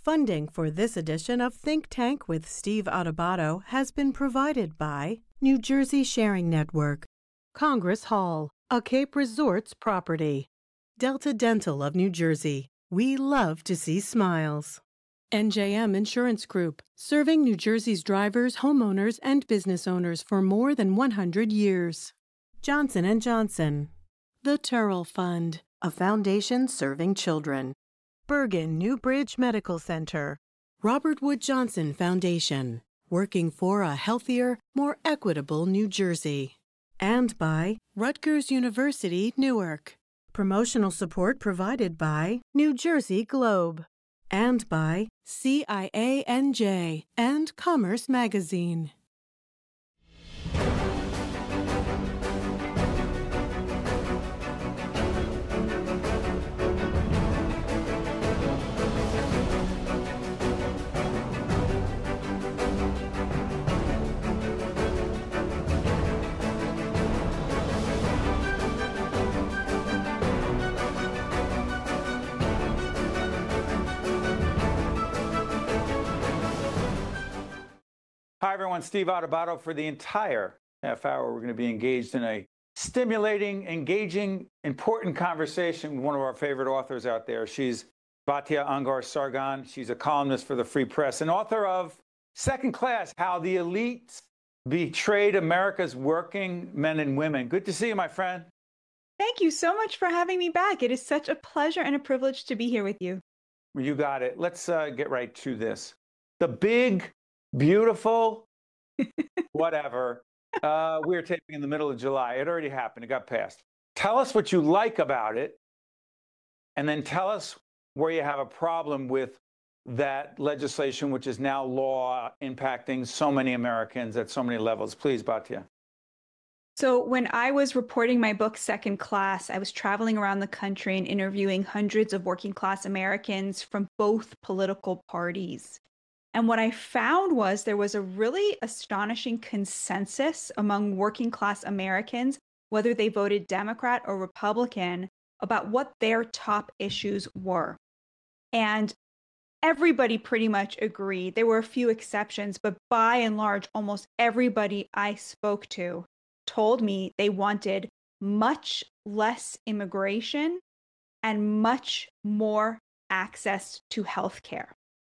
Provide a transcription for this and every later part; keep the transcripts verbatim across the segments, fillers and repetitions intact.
Funding for this edition of Think Tank with Steve Adubato has been provided by New Jersey Sharing Network, Congress Hall, a Cape Resorts property, Delta Dental of New Jersey. We love to see smiles. N J M Insurance Group, serving New Jersey's drivers, homeowners, and business owners for more than one hundred years. Johnson and Johnson. The Turrell Fund, a foundation serving children. Bergen Newbridge Medical Center. Robert Wood Johnson Foundation, working for a healthier, more equitable New Jersey. And by Rutgers University, Newark. Promotional support provided by New Jersey Globe. And by C I A N J and Commerce Magazine. Hi, everyone. Steve Adubato. For the entire half hour, we're going to be engaged in a stimulating, engaging, important conversation with one of our favorite authors out there. She's Batya Ungar-Sargon. She's a columnist for the Free Press and author of Second Class, How the Elites Betrayed America's Working Men and Women. Good to see you, my friend. Thank you so much for having me back. It is such a pleasure and a privilege to be here with you. You got it. Let's uh, get right to this. The big, beautiful, whatever. Uh, we were taping in the middle of July. It already happened. It got passed. Tell us what you like about it, and then tell us where you have a problem with that legislation, which is now law impacting so many Americans at so many levels. Please, Batya. So when I was reporting my book, Second Class, I was traveling around the country and interviewing hundreds of working class Americans from both political parties. And what I found was there was a really astonishing consensus among working class Americans, whether they voted Democrat or Republican, about what their top issues were. And everybody pretty much agreed. There were a few exceptions, but by and large, almost everybody I spoke to told me they wanted much less immigration and much more access to health care.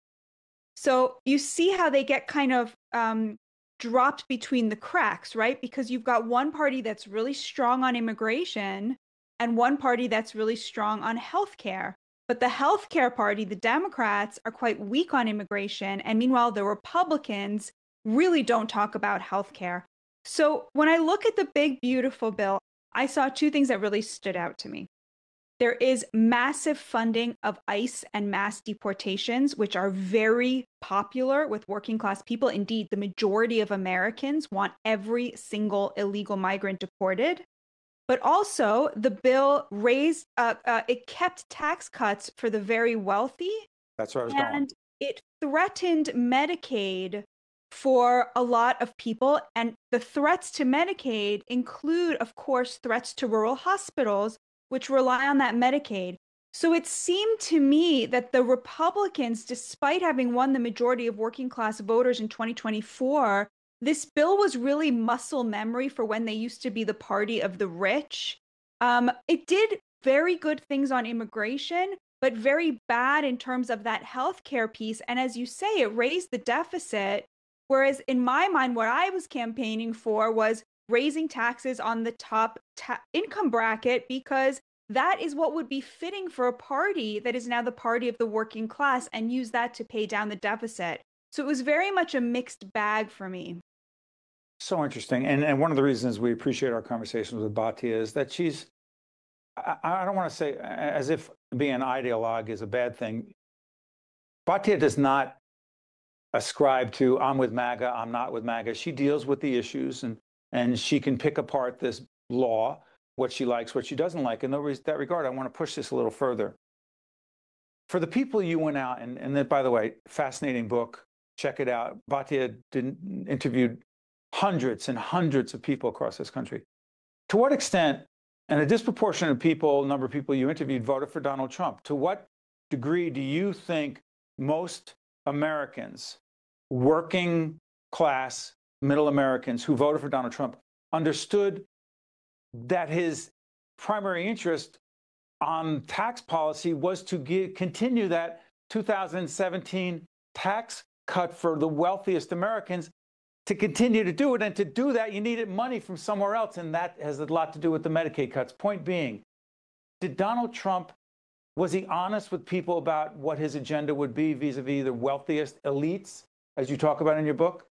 So you see how they get kind of um, dropped between the cracks, right? Because you've got one party that's really strong on immigration and one party that's really strong on healthcare. But the healthcare party, the Democrats, are quite weak on immigration. And meanwhile, the Republicans really don't talk about healthcare. So when I look at the big, beautiful bill, I saw two things that really stood out to me. There is massive funding of ICE and mass deportations, which are very popular with working class people. Indeed, the majority of Americans want every single illegal migrant deported. But also, the bill raised, uh, uh, it kept tax cuts for the very wealthy. That's where I was and going. And it threatened Medicaid for a lot of people. And the threats to Medicaid include, of course, threats to rural hospitals, which rely on that Medicaid. So it seemed to me that the Republicans, despite having won the majority of working class voters in twenty twenty-four, this bill was really muscle memory for when they used to be the party of the rich. Um, it did very good things on immigration, but very bad in terms of that healthcare piece. And as you say, it raised the deficit. Whereas in my mind, what I was campaigning for was raising taxes on the top ta- income bracket, because that is what would be fitting for a party that is now the party of the working class, and use that to pay down the deficit. So it was very much a mixed bag for me. So interesting. And, and one of the reasons we appreciate our conversations with Batya is that she's, I, I don't want to say as if being an ideologue is a bad thing. Batya does not ascribe to, I'm with MAGA, I'm not with MAGA. She deals with the issues, and And she can pick apart this law, what she likes, what she doesn't like. In that regard, I want to push this a little further. For the people you went out, and, and that, by the way, fascinating book, check it out. Batya did, interviewed hundreds and hundreds of people across this country. To what extent, and a disproportionate people, number of people you interviewed voted for Donald Trump, to what degree do you think most Americans, working class, middle Americans who voted for Donald Trump, understood that his primary interest on tax policy was to give, continue that two thousand seventeen tax cut for the wealthiest Americans, to continue to do it. And to do that, you needed money from somewhere else. And that has a lot to do with the Medicaid cuts. Point being, did Donald Trump, was he honest with people about what his agenda would be vis-a-vis the wealthiest elites, as you talk about in your book?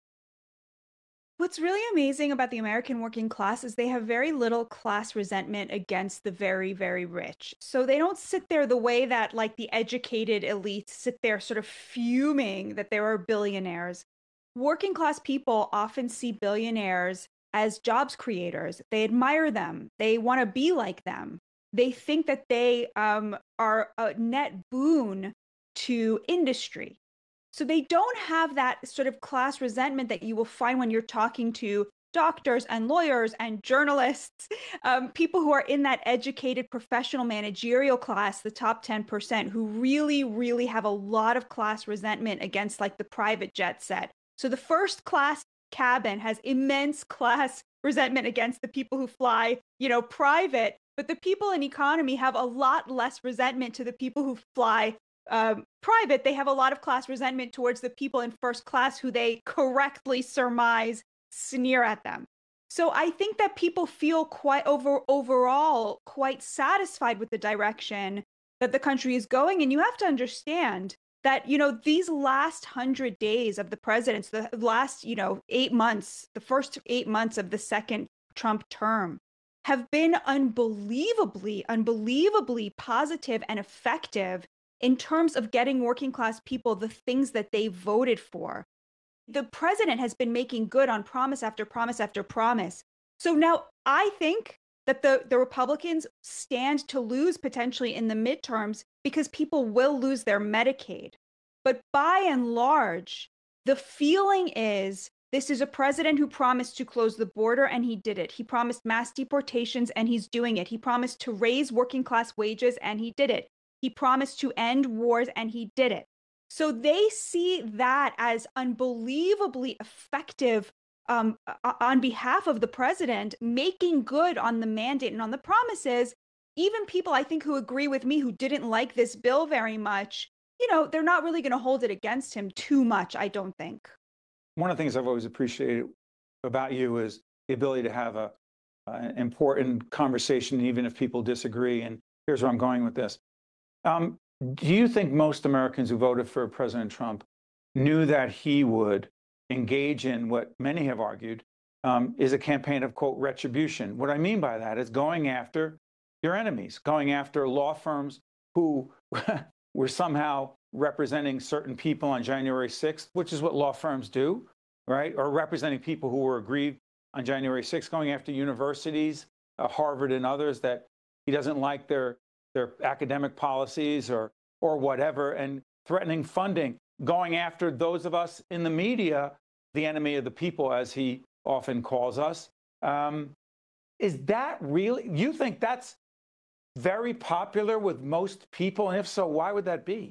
What's really amazing about the American working class is they have very little class resentment against the very, very rich. So they don't sit there the way that like the educated elites sit there sort of fuming that there are billionaires. Working class people often see billionaires as jobs creators. They admire them. They want to be like them. They think that they um, are a net boon to industry. So they don't have that sort of class resentment that you will find when you're talking to doctors and lawyers and journalists, um, people who are in that educated professional managerial class, the top ten percent, who really, really have a lot of class resentment against like the private jet set. So the first class cabin has immense class resentment against the people who fly, you know, private, but the people in economy have a lot less resentment to the people who fly um, private. They have a lot of class resentment towards the people in first class who they correctly surmise sneer at them. So I think that people feel quite over overall quite satisfied with the direction that the country is going. And you have to understand that, you know, these last hundred days of the president's, the last, you know, eight months, the first eight months of the second Trump term have been unbelievably, unbelievably positive and effective in terms of getting working class people the things that they voted for. The president has been making good on promise after promise after promise. So now I think that the, the Republicans stand to lose potentially in the midterms because people will lose their Medicaid. But by and large, the feeling is this is a president who promised to close the border and he did it. He promised mass deportations and he's doing it. He promised to raise working class wages and he did it. He promised to end wars and he did it. So they see that as unbelievably effective um, on behalf of the president, making good on the mandate and on the promises. Even people, I think, who agree with me, who didn't like this bill very much, you know, they're not really going to hold it against him too much, I don't think. One of the things I've always appreciated about you is the ability to have a, an important conversation, even if people disagree. And here's where I'm going with this. Um, do you think most Americans who voted for President Trump knew that he would engage in what many have argued um, is a campaign of, quote, retribution? What I mean by that is going after your enemies, going after law firms who were somehow representing certain people on January sixth, which is what law firms do, right? Or representing people who were aggrieved on January sixth, going after universities, uh, Harvard and others, that he doesn't like their their academic policies or or whatever, and threatening funding, going after those of us in the media, the enemy of the people, as he often calls us. Um, is that really, you think that's very popular with most people? And if so, why would that be?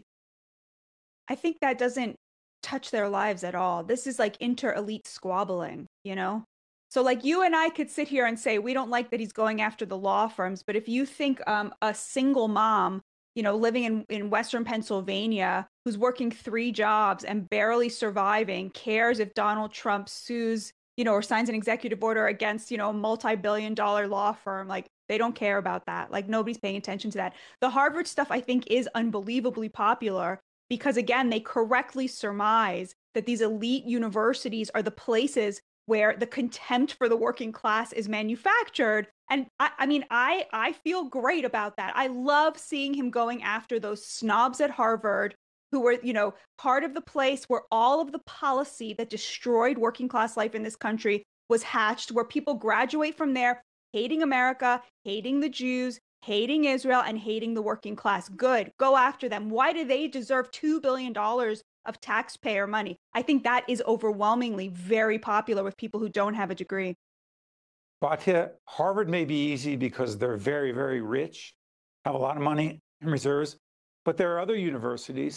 I think that doesn't touch their lives at all. This is like inter-elite squabbling, you know? So like you and I could sit here and say, we don't like that he's going after the law firms. But if you think um, a single mom, you know, living in, in Western Pennsylvania, who's working three jobs and barely surviving, cares if Donald Trump sues, you know, or signs an executive order against, you know, a multi-billion dollar law firm, like they don't care about that. Like nobody's paying attention to that. The Harvard stuff, I think, is unbelievably popular because, again, they correctly surmise that these elite universities are the places where the contempt for the working class is manufactured. And I, I mean, I, I feel great about that. I love seeing him going after those snobs at Harvard who were, you know, part of the place where all of the policy that destroyed working class life in this country was hatched, where people graduate from there hating America, hating the Jews, hating Israel, and hating the working class. Good, go after them. Why do they deserve two billion dollars of taxpayer money? I think that is overwhelmingly very popular with people who don't have a degree. Batya, Harvard may be easy because they're very, very rich, have a lot of money in reserves, but there are other universities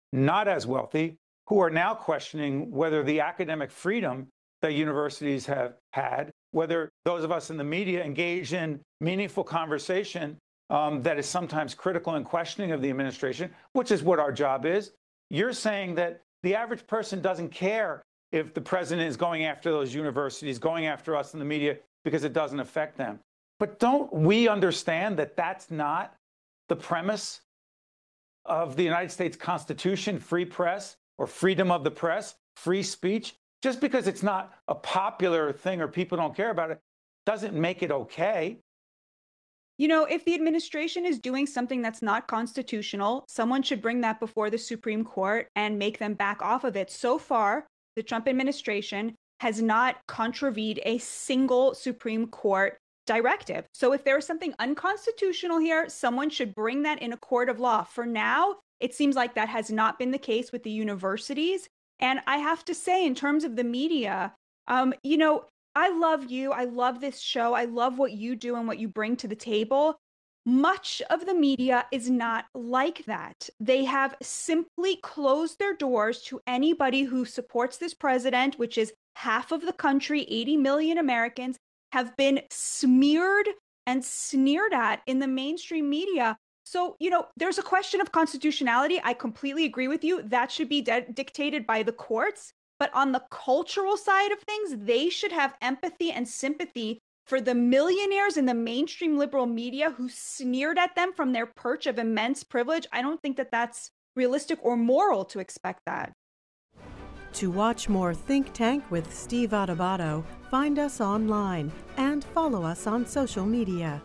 not as wealthy, who are now questioning whether the academic freedom that universities have had, whether those of us in the media engage in meaningful conversation um, that is sometimes critical and questioning of the administration, which is what our job is. You're saying that the average person doesn't care if the president is going after those universities, going after us in the media, because it doesn't affect them. But don't we understand that that's not the premise of the United States Constitution, free press or freedom of the press, free speech? Just because it's not a popular thing or people don't care about it doesn't make it okay. You know, if the administration is doing something that's not constitutional, someone should bring that before the Supreme Court and make them back off of it. So far, the Trump administration has not contravened a single Supreme Court directive. So if there is something unconstitutional here, someone should bring that in a court of law. For now, it seems like that has not been the case with the universities. And I have to say, in terms of the media, um, you know, I love you. I love this show. I love what you do and what you bring to the table. Much of the media is not like that. They have simply closed their doors to anybody who supports this president, which is half of the country, eighty million Americans, have been smeared and sneered at in the mainstream media. So, you know, there's a question of constitutionality. I completely agree with you. That should be de- dictated by the courts. But on the cultural side of things, they should have empathy and sympathy for the millionaires in the mainstream liberal media who sneered at them from their perch of immense privilege. I don't think that that's realistic or moral to expect that. To watch more Think Tank with Steve Adubato, find us online and follow us on social media.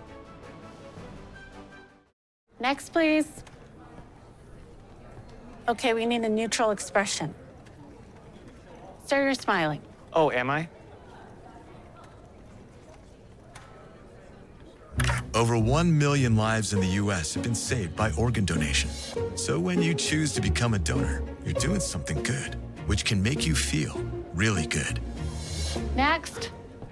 Next, please. Okay, we need a neutral expression. Sir, you're smiling. Oh, am I? Over one million lives in the U S have been saved by organ donation. So when you choose to become a donor, you're doing something good, which can make you feel really good. Next.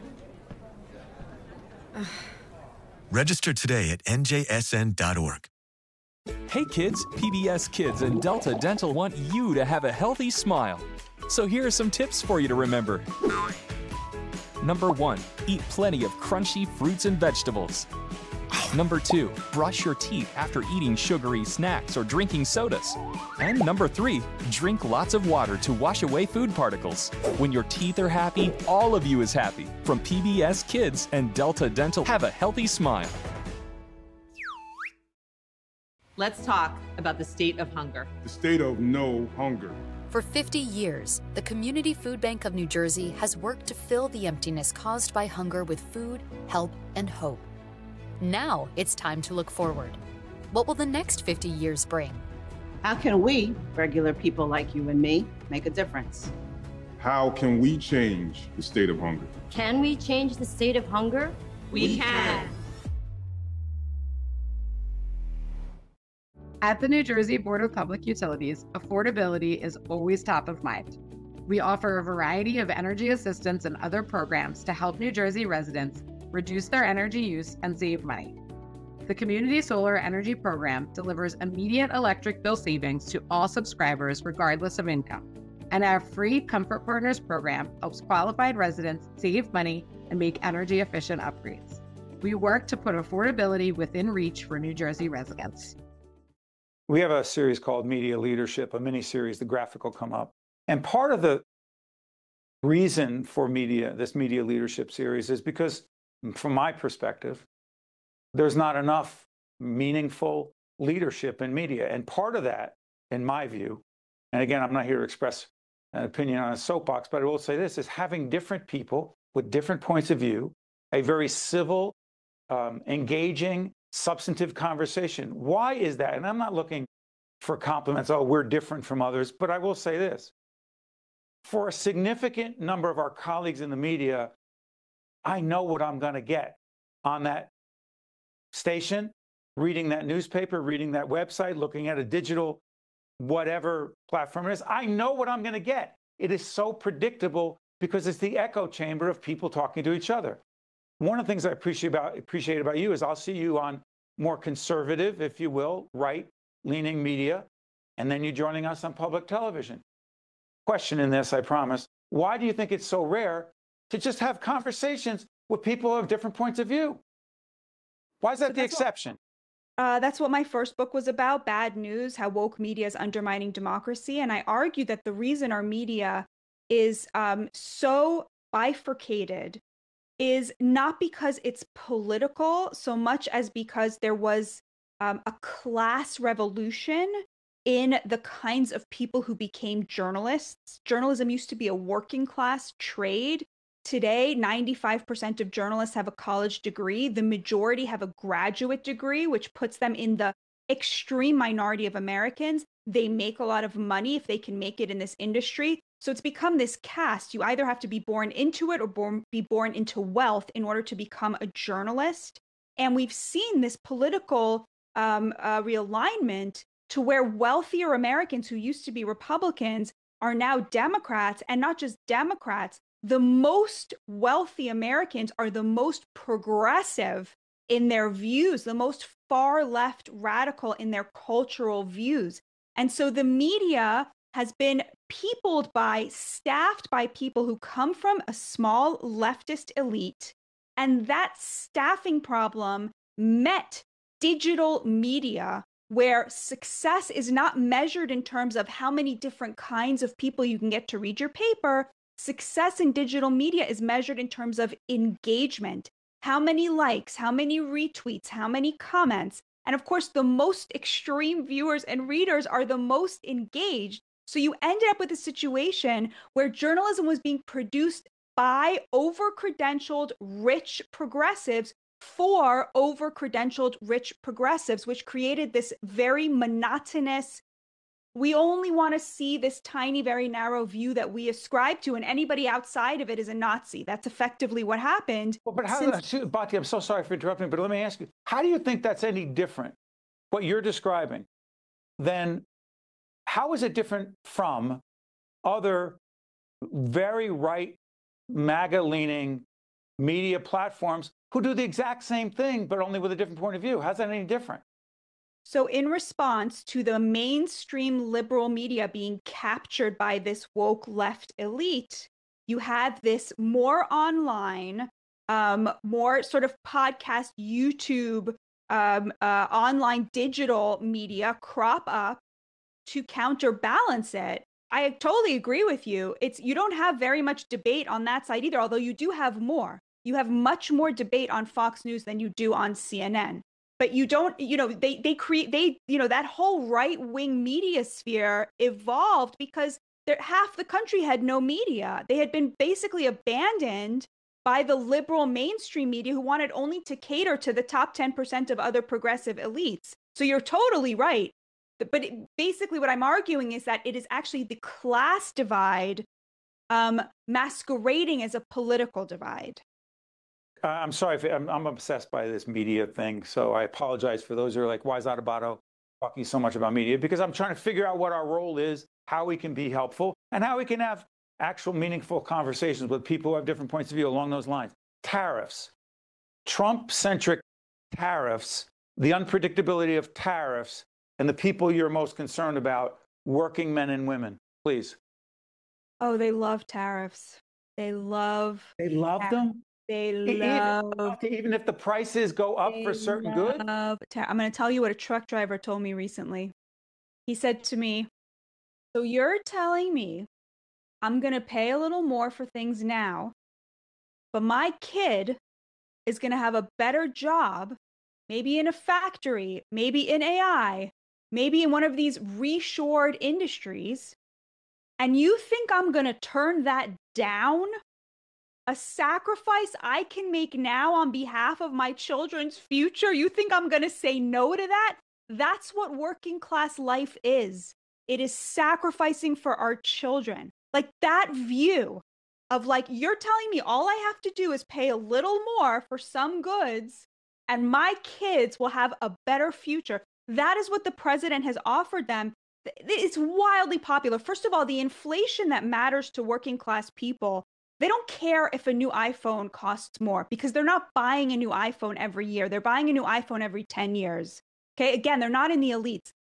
Register today at N J S N dot org. Hey kids, P B S Kids and Delta Dental want you to have a healthy smile. So here are some tips for you to remember. Number one, eat plenty of crunchy fruits and vegetables. Number two, brush your teeth after eating sugary snacks or drinking sodas. And number three, drink lots of water to wash away food particles. When your teeth are happy, all of you is happy. From P B S Kids and Delta Dental, have a healthy smile. Let's talk about the state of hunger. The state of no hunger. For fifty years, the Community Food Bank of New Jersey has worked to fill the emptiness caused by hunger with food, help, and hope. Now it's time to look forward. What will the next fifty years bring? How can we, regular people like you and me, make a difference? How can we change the state of hunger? Can we change the state of hunger? We, we can. can. At the New Jersey Board of Public Utilities, affordability is always top of mind. We offer a variety of energy assistance and other programs to help New Jersey residents reduce their energy use and save money. The Community Solar Energy Program delivers immediate electric bill savings to all subscribers regardless of income. And our free Comfort Partners program helps qualified residents save money and make energy efficient upgrades. We work to put affordability within reach for New Jersey residents. We have a series called Media Leadership, a mini series. The graphic will come up. And part of the reason for media, this Media Leadership series, is because, from my perspective, there's not enough meaningful leadership in media. And part of that, in my view, and again, I'm not here to express an opinion on a soapbox, but I will say this, is having different people with different points of view, a very civil, um, engaging, substantive conversation. Why is that? And I'm not looking for compliments, oh, we're different from others, but I will say this. For a significant number of our colleagues in the media, I know what I'm going to get on that station, reading that newspaper, reading that website, looking at a digital whatever platform it is. I know what I'm going to get. It is so predictable because it's the echo chamber of people talking to each other. One of the things I appreciate about, appreciate about you is I'll see you on more conservative, if you will, right-leaning media. and then you joining us on public television. Question in this, I promise. Why do you think it's so rare to just have conversations with people who have different points of view? Why is that so the exception? What, uh, that's what my first book was about, Bad News, How Woke Media is Undermining Democracy. And I argued that the reason our media is um, so bifurcated is not because it's political so much as because there was um, a class revolution in the kinds of people who became journalists. Journalism used to be a working class trade. Today, ninety-five percent of journalists have a college degree. The majority have a graduate degree, which puts them in the extreme minority of Americans. They make a lot of money if they can make it in this industry. So it's become this caste. You either have to be born into it or born, be born into wealth in order to become a journalist. And we've seen this political um, uh, realignment to where wealthier Americans who used to be Republicans are now Democrats, and not just Democrats. The most wealthy Americans are the most progressive in their views, the most far left radical in their cultural views. And so the media has been peopled by, staffed by people who come from a small leftist elite. And that staffing problem met digital media, where success is not measured in terms of how many different kinds of people you can get to read your paper. Success in digital media is measured in terms of engagement. How many likes, how many retweets, how many comments. And of course, the most extreme viewers and readers are the most engaged. So you ended up with a situation where journalism was being produced by over-credentialed rich progressives for over-credentialed rich progressives, which created this very monotonous, we only want to see this tiny, very narrow view that we ascribe to, and anybody outside of it is a Nazi. That's effectively what happened. Well, but how, since... Batya, I'm so sorry for interrupting, but let me ask you, how do you think that's any different, what you're describing, than how is it different from other very right, MAGA-leaning media platforms who do the exact same thing, but only with a different point of view? How's that any different? So in response to the mainstream liberal media being captured by this woke left elite, you have this more online, um, more sort of podcast, YouTube, um, uh, online digital media crop up to counterbalance it. I totally agree with you. It's you don't have very much debate on that side either, although you do have more. You have much more debate on Fox News than you do on C N N. But you don't, you know, they they create, they, you know, that whole right-wing media sphere evolved because there, half the country had no media. They had been basically abandoned by the liberal mainstream media who wanted only to cater to the top ten percent of other progressive elites. So you're totally right. But it, basically what I'm arguing is that it is actually the class divide um, masquerading as a political divide. Uh, I'm sorry, if, I'm, I'm obsessed by this media thing, so I apologize for those who are like, why is Adubato talking so much about media? Because I'm trying to figure out what our role is, how we can be helpful, and how we can have actual meaningful conversations with people who have different points of view along those lines. Tariffs, Trump-centric tariffs, the unpredictability of tariffs, and the people you're most concerned about, working men and women, please. Oh, they love tariffs. They love They love tariffs. them? They Even, love even if the prices go up for certain goods? I'm going to tell you what a truck driver told me recently. He said to me, so you're telling me I'm going to pay a little more for things now, but my kid is going to have a better job, maybe in a factory, maybe in A I, maybe in one of these reshored industries, and you think I'm going to turn that down? A sacrifice I can make now on behalf of my children's future? You think I'm going to say no to that? That's what working class life is. It is sacrificing for our children. Like that view of like, you're telling me all I have to do is pay a little more for some goods and my kids will have a better future. That is what the president has offered them. It's wildly popular. First of all, the inflation that matters to working class people, they don't care if a new iPhone costs more because they're not buying a new iPhone every year. They're buying a new iPhone every ten years. Okay, again, they're not in the elites.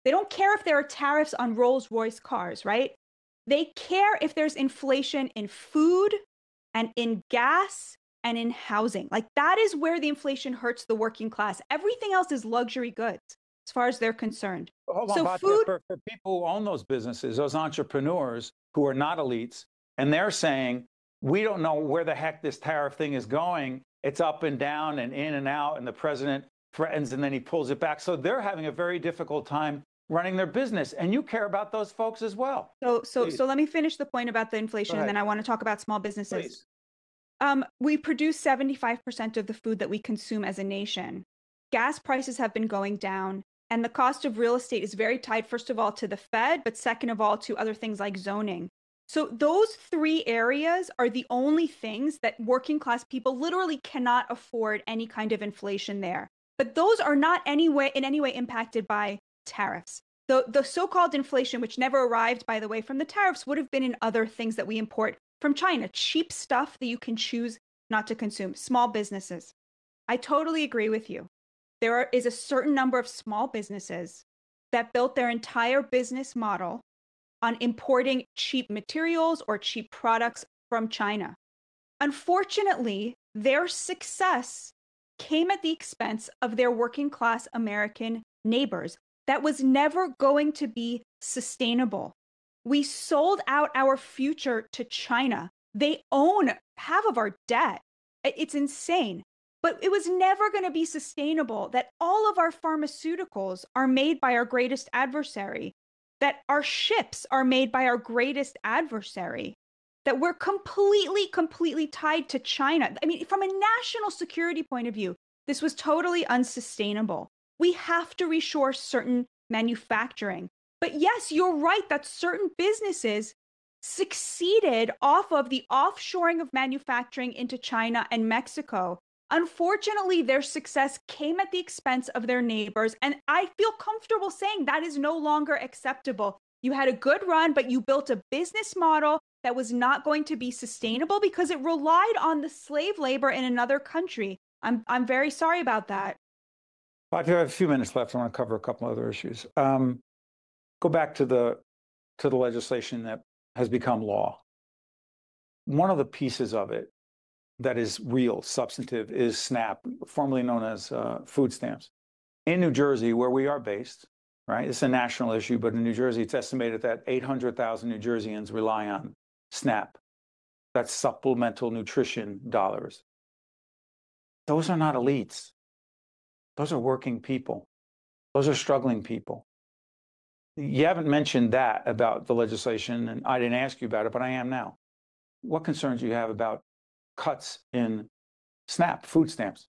They don't care if there are tariffs on Rolls-Royce cars, right? They care if there's inflation in food and in gas and in housing. Like that is where the inflation hurts the working class. Everything else is luxury goods as far as they're concerned. Hold on, so Batya, food for, for people who own those businesses, those entrepreneurs who are not elites, and they're saying, we don't know where the heck this tariff thing is going. It's up and down and in and out, and the president threatens and then he pulls it back. So they're having a very difficult time running their business, and you care about those folks as well. So, so, Please. so let me finish the point about the inflation, and then I want to talk about small businesses. Please. Um, we produce seventy-five percent of the food that we consume as a nation. Gas prices have been going down, and the cost of real estate is very tied, first of all, to the Fed, but second of all, to other things like zoning. So those three areas are the only things that working class people literally cannot afford any kind of inflation there. But those are not any way, in any way impacted by tariffs. The, the so-called inflation, which never arrived, by the way, from the tariffs, would have been in other things that we import from China, cheap stuff that you can choose not to consume, small businesses. I totally agree with you. There are, is a certain number of small businesses that built their entire business model on importing cheap materials or cheap products from China. Unfortunately, their success came at the expense of their working class American neighbors. That was never going to be sustainable. We sold out our future to China. They own half of our debt. It's insane. But it was never going to be sustainable that all of our pharmaceuticals are made by our greatest adversary, that our ships are made by our greatest adversary, that we're completely, completely tied to China. I mean, from a national security point of view, this was totally unsustainable. We have to reshore certain manufacturing. But yes, you're right that certain businesses succeeded off of the offshoring of manufacturing into China and Mexico. Unfortunately, their success came at the expense of their neighbors, and I feel comfortable saying that is no longer acceptable. You had a good run, but you built a business model that was not going to be sustainable because it relied on the slave labor in another country. I'm I'm very sorry about that. I have a few minutes left. I want to cover a couple other issues. Um, go back to the to the legislation that has become law. One of the pieces of it that is real, substantive, is SNAP, formerly known as uh, food stamps. In New Jersey, where we are based, right? It's a national issue, but in New Jersey, it's estimated that eight hundred thousand New Jerseyans rely on SNAP. That's supplemental nutrition dollars. Those are not elites. Those are working people. Those are struggling people. You haven't mentioned that about the legislation, and I didn't ask you about it, but I am now. What concerns do you have about cuts in SNAP, food stamps?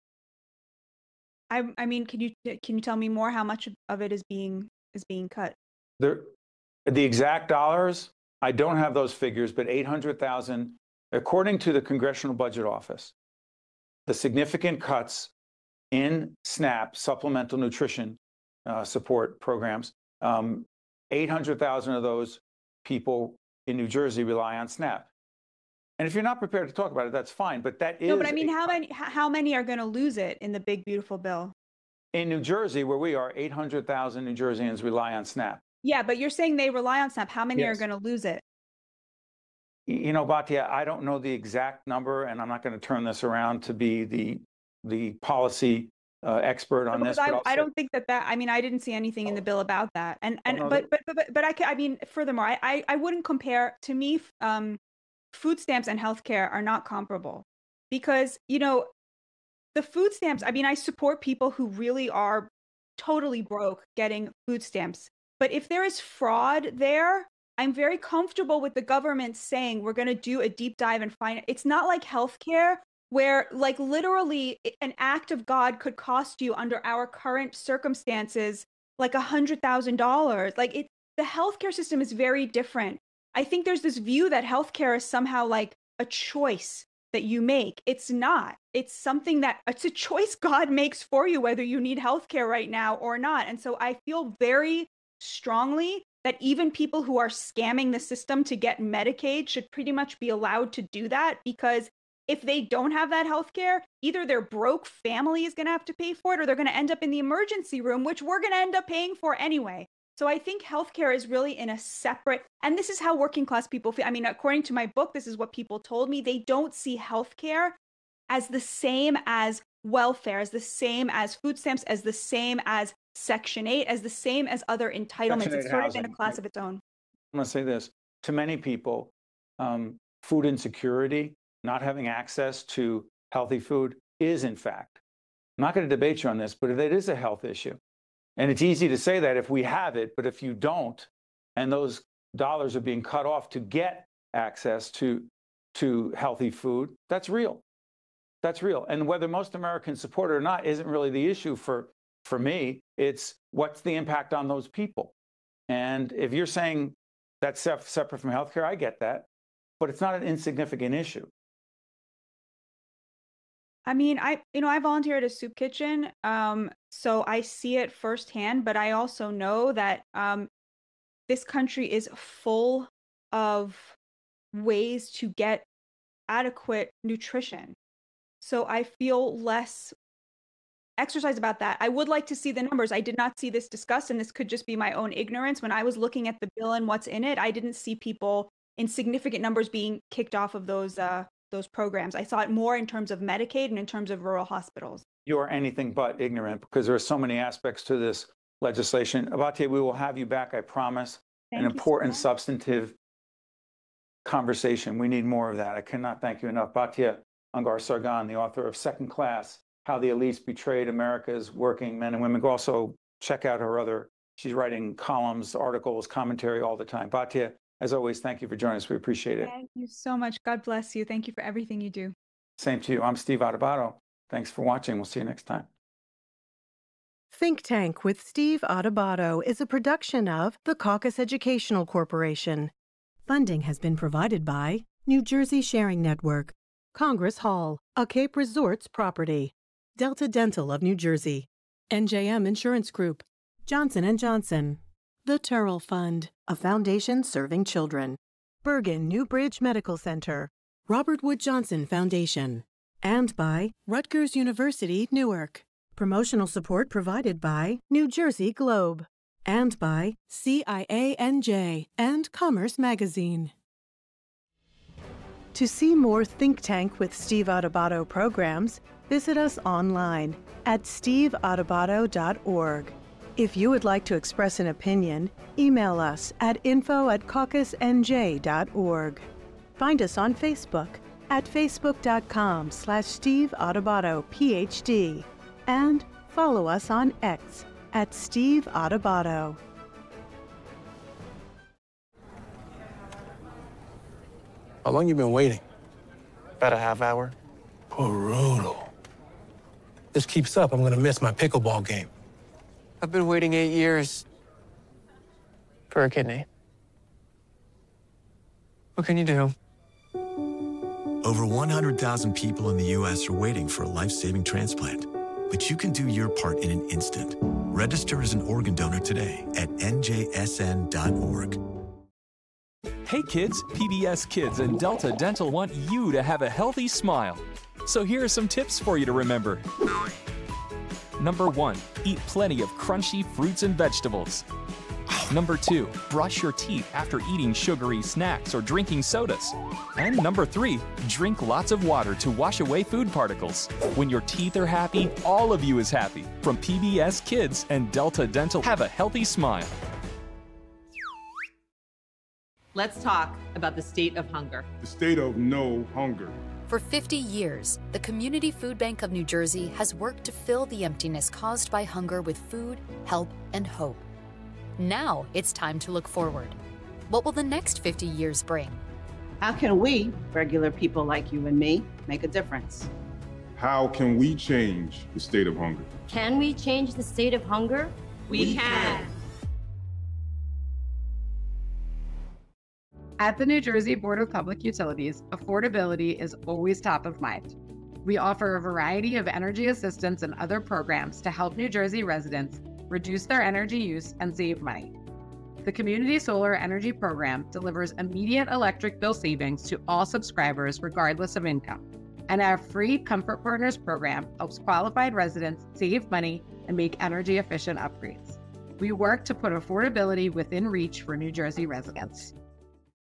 I, I mean, can you can you tell me more? How much of it is being is being cut? There, the exact dollars, I don't have those figures, but eight hundred thousand, according to the Congressional Budget Office, the significant cuts in SNAP, supplemental nutrition uh, support programs, um, eight hundred thousand of those people in New Jersey rely on SNAP. And if you're not prepared to talk about it, that's fine. But that is no. But I mean, a, how many how many are going to lose it in the big beautiful bill? In New Jersey, where we are, eight hundred thousand New Jerseyans rely on SNAP. Yeah, but you're saying they rely on SNAP. How many Yes. are going to lose it? You know, Batya, I don't know the exact number, and I'm not going to turn this around to be the the policy uh, expert on Because this. I, but I'll I say- don't think that that, I mean, I didn't see anything in the bill about that. And, and, no, but, but, but, but I, ca- I mean, furthermore, I, I, I wouldn't compare, to me, f- um, food stamps and healthcare are not comparable because, you know, the food stamps, I mean, I support people who really are totally broke getting food stamps. But if there is fraud there, I'm very comfortable with the government saying we're going to do a deep dive and find it. It's not like healthcare where like literally an act of God could cost you under our current circumstances like a hundred thousand dollars. Like it, the healthcare system is very different. I think there's this view that healthcare is somehow like a choice that you make. It's not. It's something that it's a choice God makes for you, whether you need healthcare right now or not. And so I feel very strongly that even people who are scamming the system to get Medicaid should pretty much be allowed to do that because if they don't have that health care, either their broke family is going to have to pay for it, or they're going to end up in the emergency room, which we're going to end up paying for anyway. So I think healthcare is really in a separate, and this is how working class people feel. I mean, according to my book, this is what people told me. They don't see healthcare as the same as welfare, as the same as food stamps, as the same as Section eight, as the same as other entitlements. It's sort of in a class of its own. I'm going to say this. To many people, um, food insecurity, not having access to healthy food is, in fact, I'm not going to debate you on this, but it is a health issue. And it's easy to say that if we have it, but if you don't, and those dollars are being cut off to get access to, to healthy food, that's real. That's real. And whether most Americans support it or not isn't really the issue for, for me. It's what's the impact on those people. And if you're saying that's separate from healthcare, I get that, but it's not an insignificant issue. I mean, I, you know, I volunteer at a soup kitchen, um, so I see it firsthand, but I also know that um, this country is full of ways to get adequate nutrition. So I feel less exercise about that. I would like to see the numbers. I did not see this discussed, and this could just be my own ignorance. When I was looking at the bill and what's in it, I didn't see people in significant numbers being kicked off of those uh, those programs. I saw it more in terms of Medicaid and in terms of rural hospitals. You are anything but ignorant, because there are so many aspects to this legislation. Abatia, we will have you back, I promise. Thank An you important, so much. substantive conversation. We need more of that. I cannot thank you enough. Batya Ungar-Sargon, the author of Second Class, How the Elites Betrayed America's Working Men and Women. Go also check out her other, she's writing columns, articles, commentary all the time. Batya, as always, thank you for joining us. We appreciate it. Thank you so much. God bless you. Thank you for everything you do. Same to you. I'm Steve Adubato. Thanks for watching. We'll see you next time. Think Tank with Steve Adubato is a production of the Caucus Educational Corporation. Funding has been provided by New Jersey Sharing Network, Congress Hall, a Cape Resorts property, Delta Dental of New Jersey, N J M Insurance Group, Johnson and Johnson, the Turrell Fund, a foundation serving children, Bergen Newbridge Medical Center, Robert Wood Johnson Foundation, and by Rutgers University, Newark. Promotional support provided by New Jersey Globe, and by C I A N J and Commerce Magazine. To see more Think Tank with Steve Adubato programs, visit us online at steve adubato dot org. If you would like to express an opinion, email us at info at caucus n j dot org. Find us on Facebook at facebook.com slash Steve Adubato, PhD, and follow us on X at Steve Adubato. How long you been waiting? About a half hour. Brutal. This keeps up, I'm gonna miss my pickleball game. I've been waiting eight years for a kidney. What can you do? Over one hundred thousand people in the U S are waiting for a life-saving transplant. But you can do your part in an instant. Register as an organ donor today at N J S N dot org. Hey kids, P B S Kids and Delta Dental want you to have a healthy smile. So here are some tips for you to remember. Number one, eat plenty of crunchy fruits and vegetables. Number two, brush your teeth after eating sugary snacks or drinking sodas. And number three, drink lots of water to wash away food particles. When your teeth are happy, all of you is happy. From P B S Kids and Delta Dental, have a healthy smile. Let's talk about the state of hunger. The state of no hunger. For fifty years, the Community Food Bank of New Jersey has worked to fill the emptiness caused by hunger with food, help, and hope. Now it's time to look forward. What will the next fifty years bring? How can we, regular people like you and me, make a difference? How can we change the state of hunger? Can we change the state of hunger? We, we can. can. At the New Jersey Board of Public Utilities, affordability is always top of mind. We offer a variety of energy assistance and other programs to help New Jersey residents reduce their energy use and save money. The Community Solar Energy Program delivers immediate electric bill savings to all subscribers regardless of income. And our free Comfort Partners program helps qualified residents save money and make energy efficient upgrades. We work to put affordability within reach for New Jersey residents.